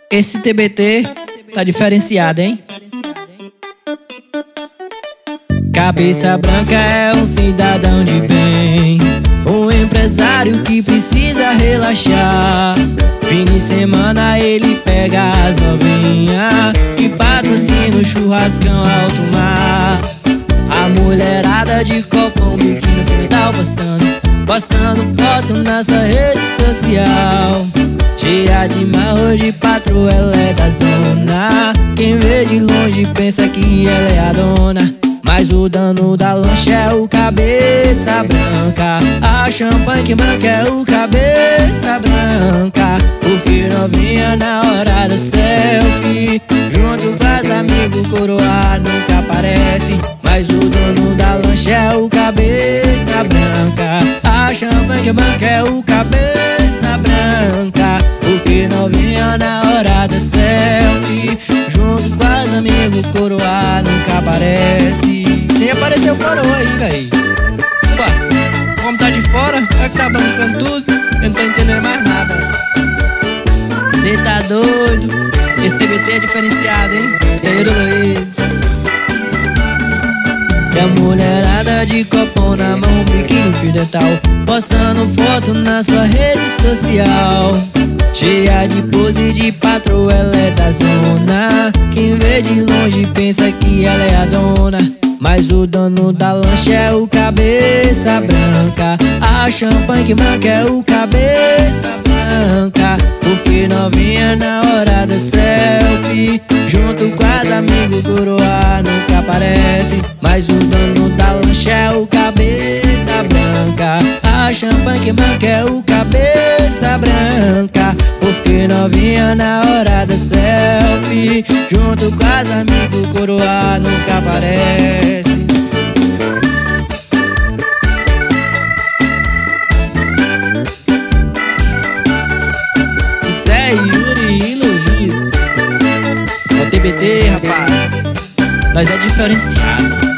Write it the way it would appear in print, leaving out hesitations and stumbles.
Esse TBT tá diferenciado, hein? Cabeça branca é um cidadão de bem, um empresário que precisa relaxar. Fim de semana ele pega as novinhas e patrocina o churrascão alto mar. A mulherada de copão, biquíni frontal postando foto nessa rede social. Cheia de marro de patroa, ela é da zona. Quem vê de longe pensa que ela é a dona, mas o dono da lancha é o cabeça branca. A champanhe que branca é o cabeça branca. Porque novinha na hora da selfie, junto com as amigos, coroa nunca aparece, mas o dono da lancha é o cabeça branca. A champanhe que branca é o cabeça branca. Porque novinha na hora da selfie, junto com as amigos, coroa nunca aparece. Nem apareceu coroa aí, véi. Ué, como tá de fora, é que tá bancando tudo, eu não tô entendendo mais nada. Cê tá doido? Esse TBT é diferenciado, hein? Senhor Luiz. E a mulherada de copão na mão, biquíni fio dental, postando foto na sua rede social. Cheia de pose de patroa, ela é da zona. Quem vê de longe pensa que ela é a dona, mas o dono da lancha é o cabeça branca. A champanhe que branca é o cabeça branca. Porque novinha na hora da selfie, junto com as amigos, coroa nunca aparece, mas o dono da lancha é o cabeça branca. A champanhe que branca é o cabeça branca. Porque novinha na hora da selfie, junto com as amigos, coroa nunca aparece. Isso é Yuri e Luiz. É o TBT, rapaz. Nós é diferenciado.